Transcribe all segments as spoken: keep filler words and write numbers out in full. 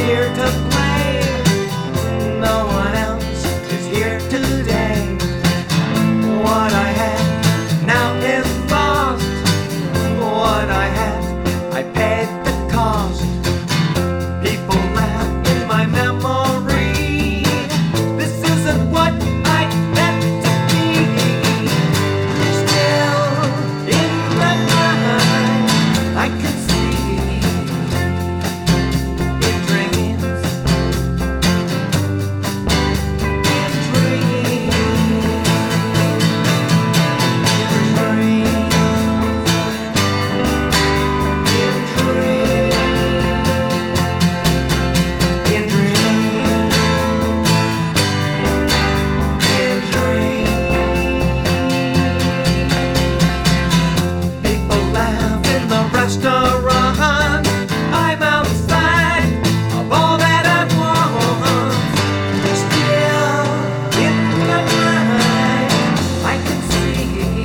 here to blame. No one else is here today. What I had now is lost. What I had, I paid the cost. People laugh in my memory. This isn't what I meant to be. Still in the night, I can see in dreams, in dreams, in dreams, in dreams, in dreams, in dreams. People laugh in the restaurant. I'm outside of all that I want. Still in the night, I can see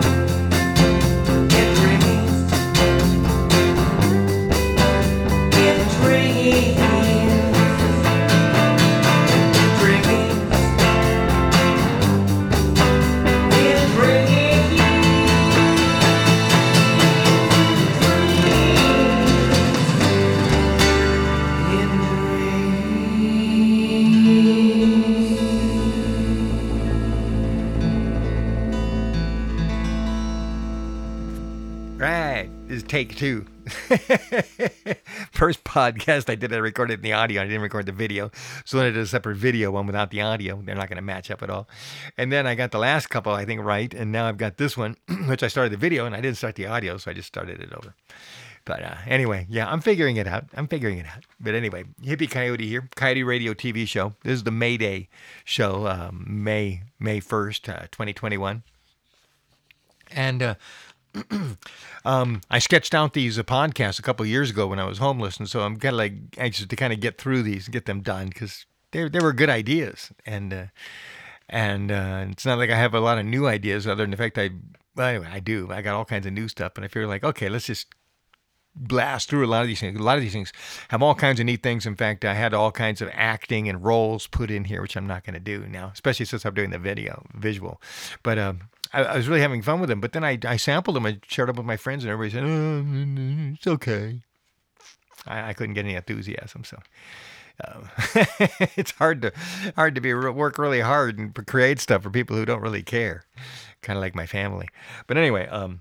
in dreams, in dreams, in dreams, in Right. This is take two. First podcast I did, I recorded in the audio. I didn't record the video. So then I did a separate video, one without the audio. They're not going to match up at all. And then I got the last couple, I think, right. And now I've got this one, which I started the video, and I didn't start the audio, so I just started it over. But uh, anyway, yeah, I'm figuring it out. I'm figuring it out. But anyway, Hippie Coyote here, Coyote Radio T V show. This is the May Day show, um, May May first, uh, twenty twenty-one. And uh, um, I sketched out these uh, podcasts a couple of years ago when I was homeless, and so I'm kind of like anxious to kind of get through these and get them done because they they were good ideas, and uh, and uh, it's not like I have a lot of new ideas other than the fact I well anyway I do I got all kinds of new stuff, and I feel like okay, let's just blast through a lot of these things. A lot of these things have all kinds of neat things. In fact, I had all kinds of acting and roles put in here, which I'm not going to do now, especially since I'm doing the video, visual. But um, I, I was really having fun with them. But then I, I sampled them. I shared them with my friends, and everybody said, oh, it's okay. I, I couldn't get any enthusiasm, so. Um, it's hard to hard to be work really hard and create stuff for people who don't really care, kind of like my family. But anyway, um,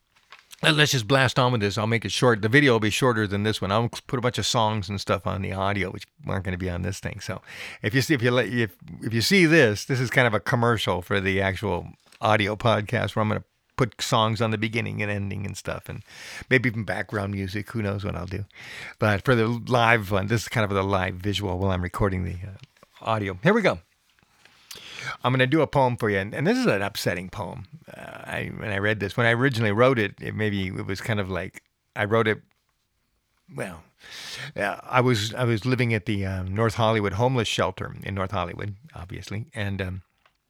let's just blast on with this. I'll make it short. The video will be shorter than this one. I'll put a bunch of songs and stuff on the audio, which aren't going to be on this thing. So, if you see if you if if you see this, this is kind of a commercial for the actual audio podcast where I'm going to put songs on the beginning and ending and stuff, and maybe even background music. Who knows what I'll do? But for the live one, this is kind of the live visual while I'm recording the uh, audio. Here we go. I'm going to do a poem for you, and, and this is an upsetting poem. Uh, I when I read this, when I originally wrote it, it maybe it was kind of like I wrote it. Well, uh, I was I was living at the um, North Hollywood homeless shelter in North Hollywood, obviously, and um,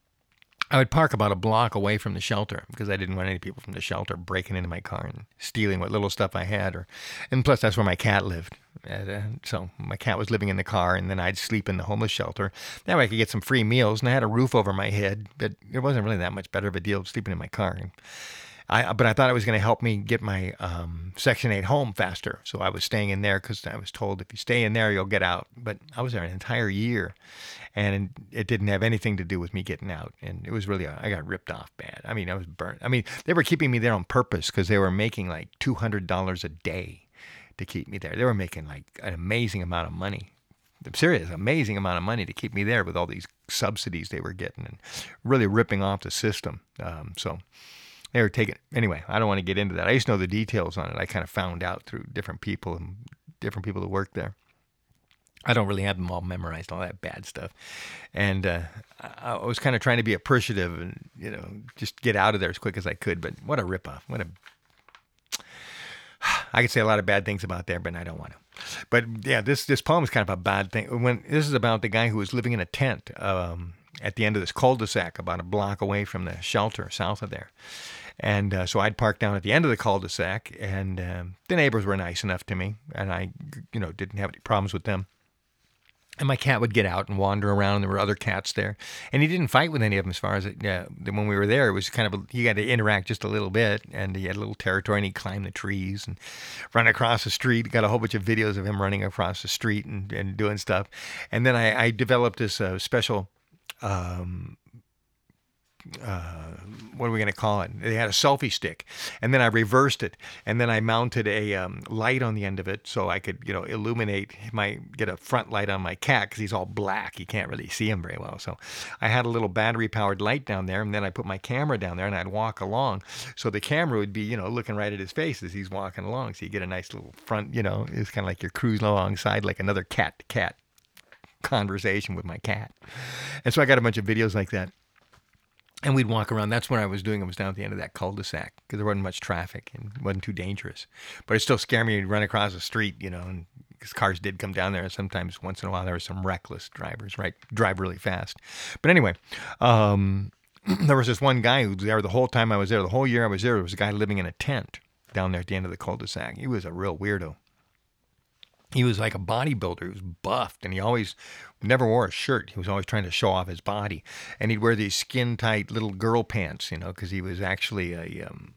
I would park about a block away from the shelter because I didn't want any people from the shelter breaking into my car and stealing what little stuff I had. Or, and plus, that's where my cat lived. And, uh, so my cat was living in the car, and then I'd sleep in the homeless shelter. That way I could get some free meals, and I had a roof over my head. But it wasn't really that much better of a deal sleeping in my car. And I, but I thought it was going to help me get my um, Section eight home faster. So I was staying in there because I was told if you stay in there, you'll get out. But I was there an entire year, and it didn't have anything to do with me getting out. And it was really, I got ripped off bad. I mean, I was burnt. I mean, they were keeping me there on purpose because they were making like two hundred dollars a day to keep me there. They were making like an amazing amount of money. I'm serious, amazing amount of money to keep me there with all these subsidies they were getting and really ripping off the system. Um, so they were taking, anyway, I don't want to get into that. I used to know the details on it. I kind of found out through different people and different people that worked there. I don't really have them all memorized, all that bad stuff. And uh, I was kind of trying to be appreciative and, you know, just get out of there as quick as I could. But what a ripoff. What a... I could say a lot of bad things about there, but I don't want to. But yeah, this this poem is kind of a bad thing. When this is about the guy who was living in a tent um, at the end of this cul-de-sac, about a block away from the shelter south of there. And uh, so I'd park down at the end of the cul-de-sac, and um, the neighbors were nice enough to me, and I, you know, didn't have any problems with them. And my cat would get out and wander around. And there were other cats there, and he didn't fight with any of them. As far as it, yeah, when we were there, it was kind of a, he had to interact just a little bit, and he had a little territory, and he climbed the trees and run across the street. Got a whole bunch of videos of him running across the street and, and doing stuff. And then I, I developed this uh, special. Um, uh, what are we going to call it? They had a selfie stick, and then I reversed it, and then I mounted a um, light on the end of it so I could, you know, illuminate my, get a front light on my cat because he's all black. You can't really see him very well. So I had a little battery-powered light down there, and then I put my camera down there, and I'd walk along. So the camera would be, you know, looking right at his face as he's walking along. So you get a nice little front, you know, it's kind of like you're cruising alongside like another cat-to-cat conversation with my cat. And so I got a bunch of videos like that. And we'd walk around. That's what I was doing. I was down at the end of that cul-de-sac because there wasn't much traffic and it wasn't too dangerous. But it still scared me to run across the street, you know, and because cars did come down there. And sometimes, once in a while, there were some reckless drivers, right? Drive really fast. But anyway, um, there was this one guy who was there the whole time I was there. The whole year I was there, there was a guy living in a tent down there at the end of the cul-de-sac. He was a real weirdo. He was like a bodybuilder. He was buffed, and he always never wore a shirt. He was always trying to show off his body. And he'd wear these skin-tight little girl pants, you know, because he was actually a, um,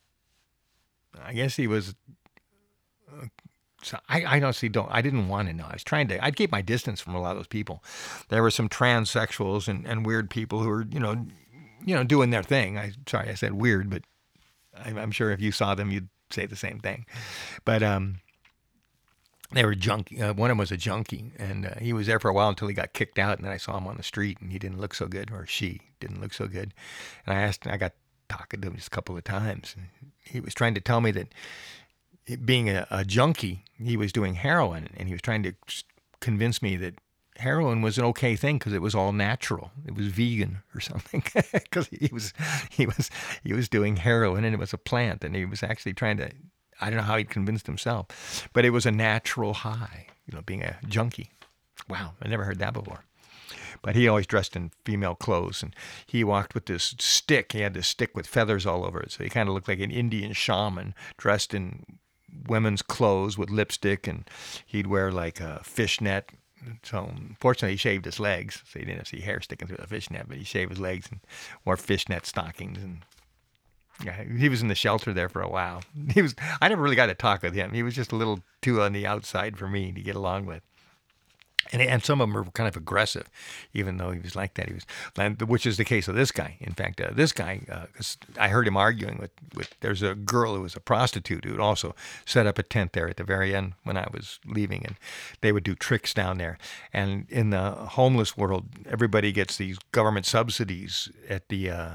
I guess he was, uh, so I, I honestly don't, I didn't want to know. I was trying to, I'd keep my distance from a lot of those people. There were some transsexuals and, and weird people who were, you know, you know, doing their thing. I Sorry, I said weird, but I'm, I'm sure if you saw them, you'd say the same thing. But, um, they were junkie. Uh, one of them was a junkie, and uh, he was there for a while until he got kicked out. And then I saw him on the street, and he didn't look so good, or she didn't look so good. And I asked, I got talking to him just a couple of times, and he was trying to tell me that being a, a junkie, he was doing heroin, and he was trying to convince me that heroin was an okay thing because it was all natural. It was vegan or something. Because he was, he was, he was doing heroin, and it was a plant, and he was actually trying to. I don't know how he convinced himself, but it was a natural high, you know, being a junkie. Wow, I never heard that before. But he always dressed in female clothes, and he walked with this stick. He had this stick with feathers all over it, so he kind of looked like an Indian shaman dressed in women's clothes with lipstick, and he'd wear like a fishnet. So fortunately, he shaved his legs, so he didn't see hair sticking through the fishnet, but he shaved his legs and wore fishnet stockings and. Yeah, he was in the shelter there for a while. He was. I never really got to talk with him. He was just a little too on the outside for me to get along with. And and some of them were kind of aggressive, even though he was like that. He was, which is the case of this guy. In fact, uh, this guy, uh, 'cause I heard him arguing with, with. There's a girl who was a prostitute who would also set up a tent there at the very end when I was leaving, and they would do tricks down there. And in the homeless world, everybody gets these government subsidies at the. Uh,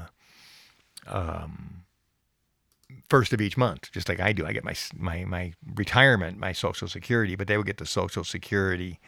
um, first of each month, just like I do. I get my my my retirement, my Social Security, but they would get the Social Security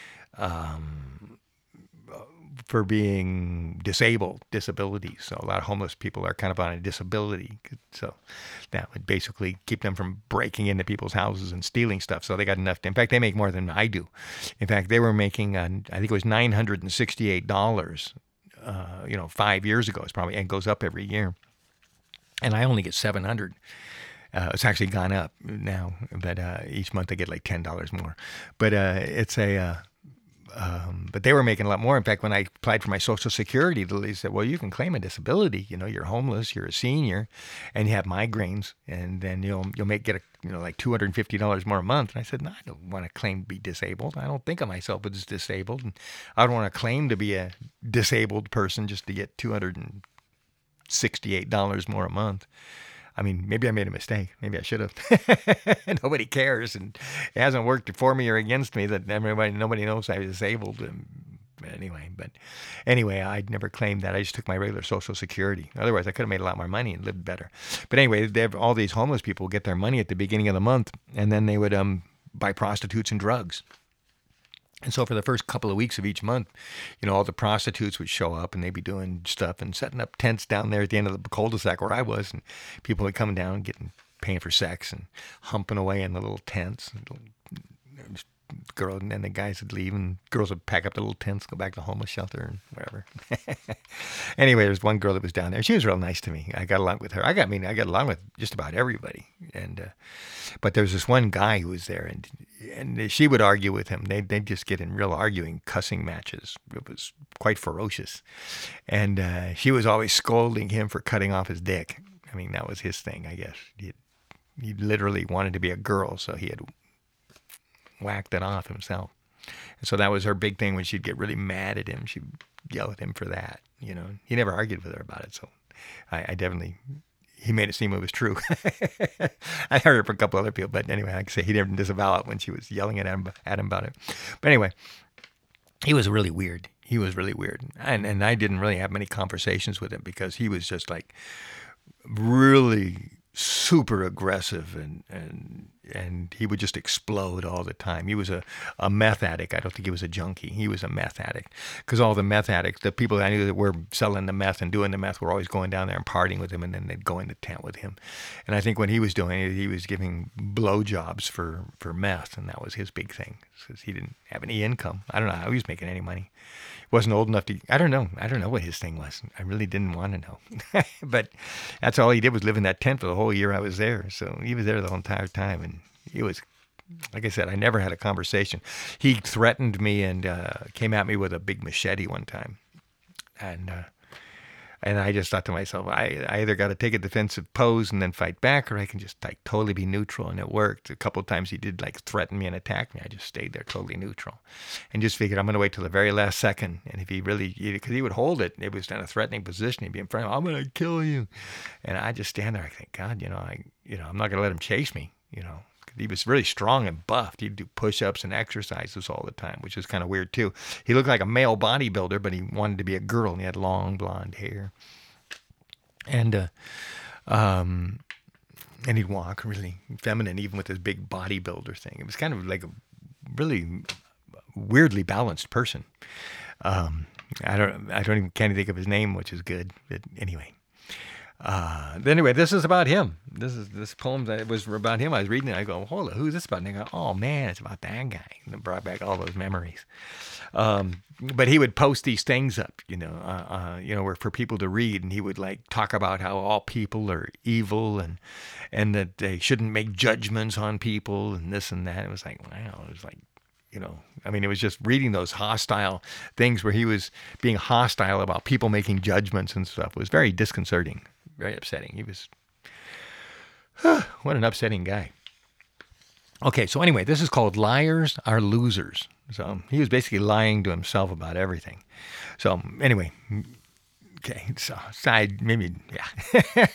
um, for being disabled, disabilities. So a lot of homeless people are kind of on a disability. So that would basically keep them from breaking into people's houses and stealing stuff. So they got enough to, in fact, they make more than I do. In fact, they were making, uh, I think it was nine hundred sixty-eight dollars, uh, you know, five years ago. It's probably, and goes up every year. And I only get seven hundred. Uh, it's actually gone up now, but uh, each month I get like ten dollars more. But uh, it's a, uh, um, but they were making a lot more. In fact, when I applied for my Social Security, they said, well, you can claim a disability. You know, you're homeless, you're a senior, and you have migraines, and then you'll you'll make get a you know like two hundred fifty dollars more a month. And I said, no, I don't want to claim to be disabled. I don't think of myself as disabled, and I don't want to claim to be a disabled person just to get two hundred sixty-eight dollars more a month. I mean, maybe I made a mistake. Maybe I should have. Nobody cares, and it hasn't worked for me or against me that everybody, nobody knows I was disabled. And anyway, but anyway, I'd never claimed that. I just took my regular Social Security. Otherwise, I could have made a lot more money and lived better. But anyway, they have, all these homeless people get their money at the beginning of the month, and then they would um, buy prostitutes and drugs. And so for the first couple of weeks of each month, you know, all the prostitutes would show up and they'd be doing stuff and setting up tents down there at the end of the cul-de-sac where I was. And people would come down, getting paying for sex and humping away in the little tents, girl, and then the guys would leave, and girls would pack up the little tents, go back to the homeless shelter, and whatever. Anyway, there's one girl that was down there. She was real nice to me. I got along with her. I got, I mean, I got along with just about everybody. And uh, but there was this one guy who was there, and and she would argue with him. They they'd just get in real arguing, cussing matches. It was quite ferocious, and uh, she was always scolding him for cutting off his dick. I mean, that was his thing, I guess. He, he literally wanted to be a girl, so he had whacked it off himself. And so that was her big thing when she'd get really mad at him. She'd yell at him for that, you know. He never argued with her about it, so I, I definitely, he made it seem it was true. I heard it from a couple other people, but anyway, like I say, he didn't disavow it when she was yelling at him, at him about it. But anyway, he was really weird. He was really weird. And, and I didn't really have many conversations with him because he was just like really super aggressive, and and and he would just explode all the time. He was a, a meth addict. I don't think he was a junkie. He was a meth addict, because all the meth addicts, the people I knew that were selling the meth and doing the meth, were always going down there and partying with him, and then they'd go in the tent with him. And I think when he was doing it, he was giving blowjobs for, for meth, and that was his big thing, because he didn't have any income. I don't know how he was making any money. He wasn't old enough to, I don't know. I don't know what his thing was. I really didn't want to know. But that's all he did, was live in that tent for the whole year I was there. So he was there the whole entire time, and it was, like I said, I never had a conversation. He threatened me and uh, came at me with a big machete one time. And uh, and I just thought to myself, I, I either got to take a defensive pose and then fight back, or I can just like totally be neutral. And it worked. A couple of times he did like threaten me and attack me. I just stayed there totally neutral, and just figured I'm going to wait till the very last second. And if he really, because he would hold it, it was in a threatening position. He'd be in front of me, I'm going to kill you. And I just stand there. I think, God, you know, I, you know, I'm not going to let him chase me, you know. He was really strong and buffed. He'd do push-ups and exercises all the time, which is kind of weird too. He looked like a male bodybuilder, but he wanted to be a girl, and he had long blonde hair. And uh, um, and he'd walk really feminine, even with his big bodybuilder thing. It was kind of like a really weirdly balanced person. Um, I don't, I don't even can't even think of his name, which is good. But anyway. Uh, anyway, this is about him. This is this poem that was about him. I was reading it. I go, hold on, who's this about? And I go, oh man, it's about that guy. And it brought back all those memories. Um, but he would post these things up, you know, uh, uh, you know, where for people to read, and he would like talk about how all people are evil, and and that they shouldn't make judgments on people, and this and that. It was like, wow, it was like, you know, I mean, it was just reading those hostile things where he was being hostile about people making judgments and stuff. It was very disconcerting. Very upsetting. He was, what an upsetting guy. Okay, so anyway, this is called Liars Are Losers. So he was basically lying to himself about everything. So anyway, okay, so side, maybe, yeah.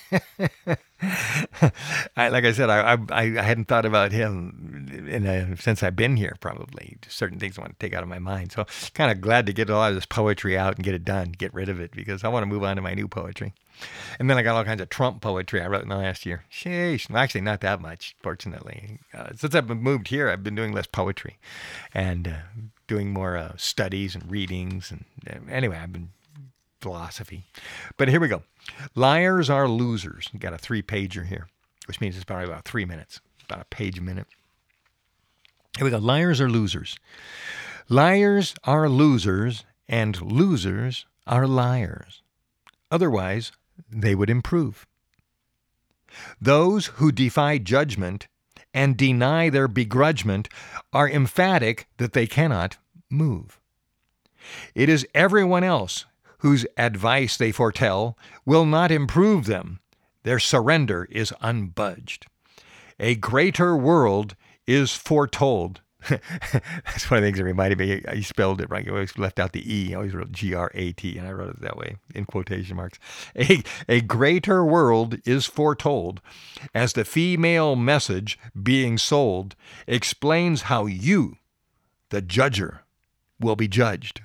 I, like I said, I, I I hadn't thought about him in a, since I've been here, probably. Certain things I want to take out of my mind. So kind of glad to get a lot of this poetry out and get it done, get rid of it, because I want to move on to my new poetry. And then I got all kinds of Trump poetry I wrote in the last year. Sheesh. Well, actually, not that much, fortunately. Uh, since I've moved here, I've been doing less poetry and uh, doing more uh, studies and readings. And uh, anyway, I've been philosophy. But here we go. Liars are losers. Got a three-pager here, which means it's probably about three minutes, about a page a minute. Here we go. Liars are losers. Liars are losers, and losers are liars. Otherwise, they would improve. Those who defy judgment and deny their begrudgment are emphatic that they cannot move. It is everyone else whose advice they foretell will not improve them. Their surrender is unbudged. A greater world is foretold. That's one of the things that reminded me. I spelled it right. I always left out the E. I always wrote G R A T, and I wrote it that way in quotation marks. A, a greater world is foretold as the female message being sold explains how you, the judger, will be judged.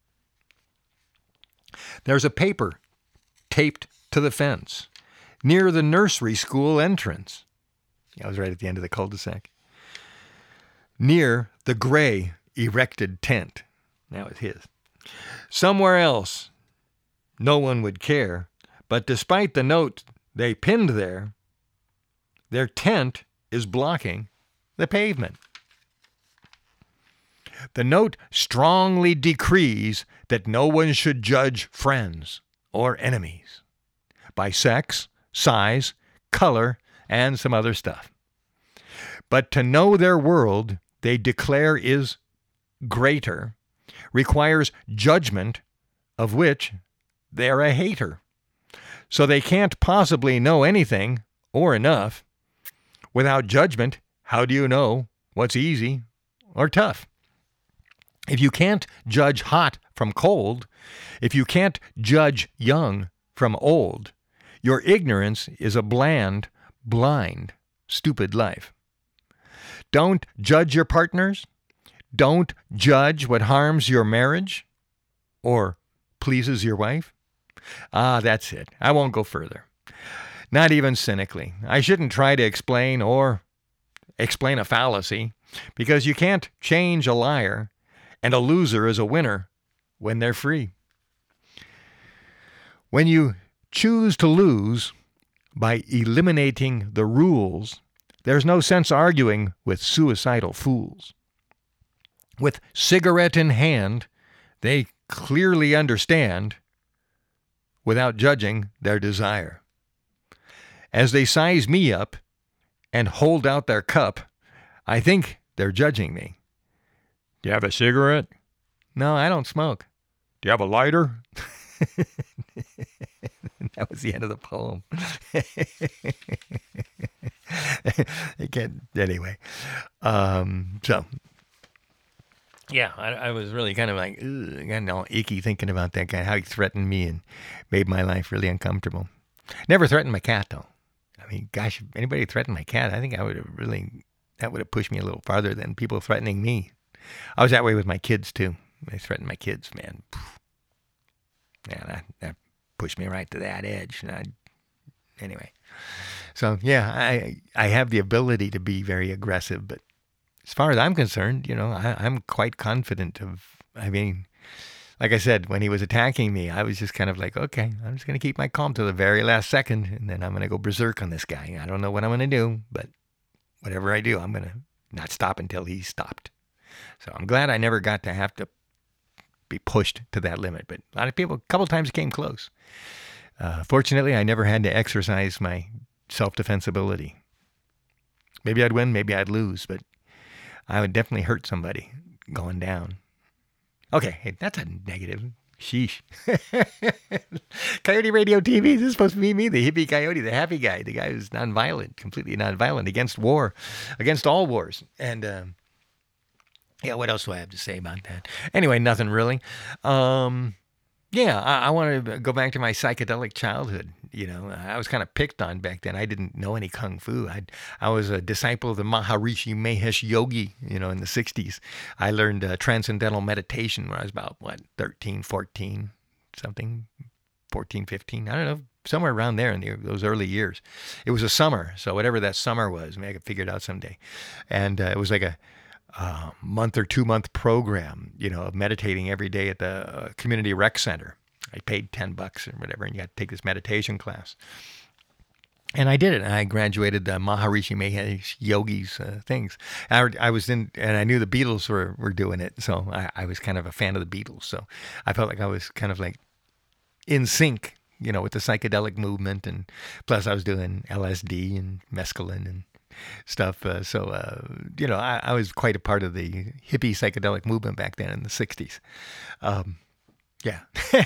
There's a paper taped to the fence near the nursery school entrance. I was right at the end of the cul-de-sac. Near the gray erected tent. That was his. Somewhere else, no one would care, but despite the note they pinned there, their tent is blocking the pavement. The note strongly decrees that no one should judge friends or enemies by sex, size, color, and some other stuff. But to know their world they declare is greater requires judgment, of which they're a hater. So they can't possibly know anything or enough. Without judgment, how do you know what's easy or tough? If you can't judge hot from cold, if you can't judge young from old, your ignorance is a bland, blind, stupid life. Don't judge your partners. Don't judge what harms your marriage or pleases your wife. Ah, that's it. I won't go further. Not even cynically. I shouldn't try to explain or explain a fallacy, because you can't change a liar, and a loser is a winner when they're free. When you choose to lose by eliminating the rules, there's no sense arguing with suicidal fools. With cigarette in hand, they clearly understand without judging their desire. As they size me up and hold out their cup, I think they're judging me. Do you have a cigarette? No, I don't smoke. Do you have a lighter? That was the end of the poem. Again, anyway, um, so yeah, I, I was really kind of like, ugh, getting all icky thinking about that guy, how he threatened me and made my life really uncomfortable. Never threatened my cat, though. I mean, gosh, if anybody threatened my cat, I think I would have really, that would have pushed me a little farther than people threatening me. I was that way with my kids, too. They threatened my kids, man. Yeah, that, that pushed me right to that edge. And I, anyway, so yeah, I I have the ability to be very aggressive, but as far as I'm concerned, you know, I, I'm quite confident of, I mean, like I said, when he was attacking me, I was just kind of like, okay, I'm just going to keep my calm to the very last second, and then I'm going to go berserk on this guy. I don't know what I'm going to do, but whatever I do, I'm going to not stop until he's stopped. So I'm glad I never got to have to be pushed to that limit, but a lot of people, a couple times came close. Uh, fortunately, I never had to exercise my self-defense ability. Maybe I'd win, maybe I'd lose, but I would definitely hurt somebody going down. Okay, hey, that's a negative. Sheesh. Coyote Radio T V, this is supposed to be me, the hippie coyote, the happy guy, the guy who's nonviolent, completely nonviolent, against war, against all wars. And, um, yeah, what else do I have to say about that? Anyway, nothing really. Um, yeah, I, I want to go back to my psychedelic childhood. You know, I was kind of picked on back then. I didn't know any Kung Fu. I I was a disciple of the Maharishi Mahesh Yogi, you know, in the sixties. I learned uh, transcendental meditation when I was about, what, thirteen, fourteen, something, fourteen, fifteen. I don't know, somewhere around there in the, those early years. It was a summer, so whatever that summer was, maybe I could figure it out someday. And uh, it was like a uh, month or two month program, you know, of meditating every day at the uh, community rec center. I paid ten bucks or whatever, and you got to take this meditation class. And I did it. And I graduated the Maharishi Mahesh Yogi's uh, things. I, I was in, and I knew the Beatles were, were doing it. So I, I was kind of a fan of the Beatles. So I felt like I was kind of like in sync, you know, with the psychedelic movement. And plus I was doing L S D and mescaline and stuff. Uh, so, uh, you know, I, I was quite a part of the hippie psychedelic movement back then in the sixties. Um, Yeah.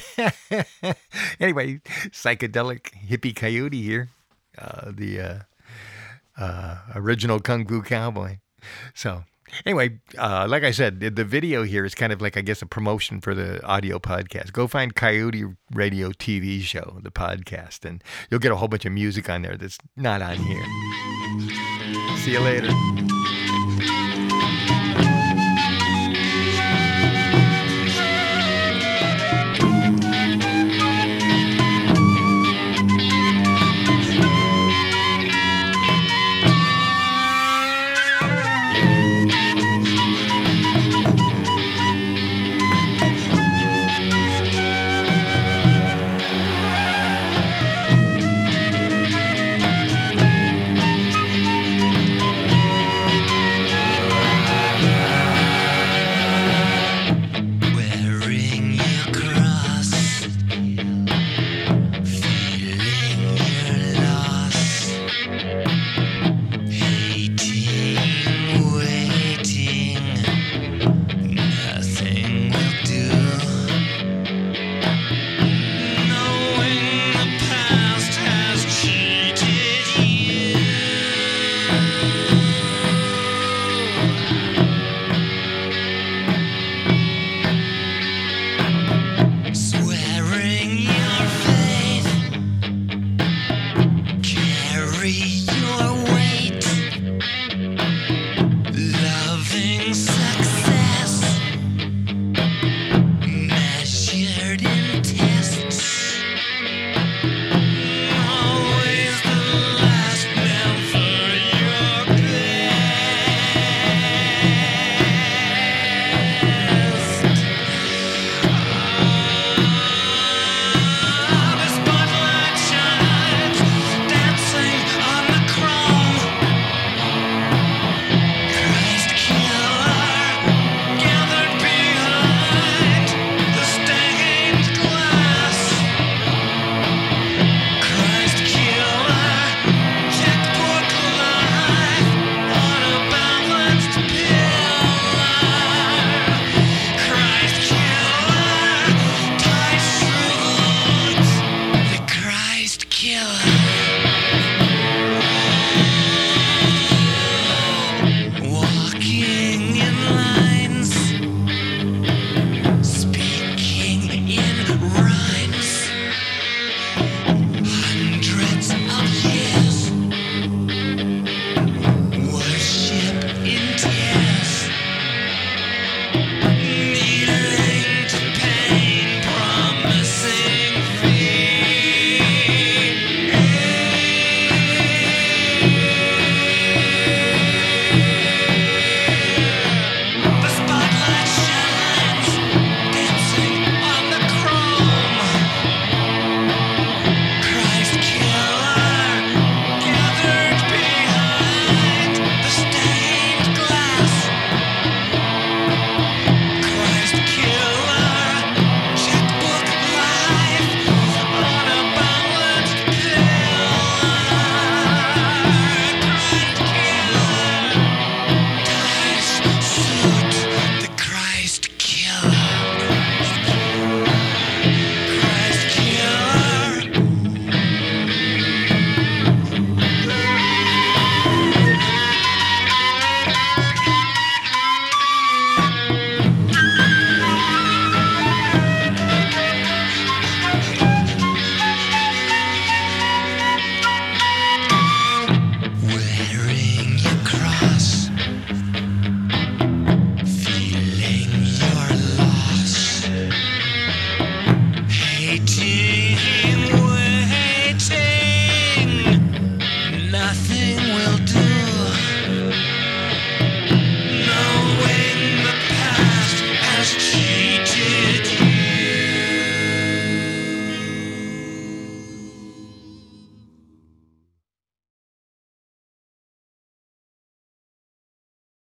Anyway, psychedelic hippie coyote here, uh, the uh, uh, original Kung Fu cowboy. So anyway, uh, like I said, the, the video here is kind of like, I guess, a promotion for the audio podcast. Go find Coyote Radio T V Show, the podcast, and you'll get a whole bunch of music on there that's not on here. See you later.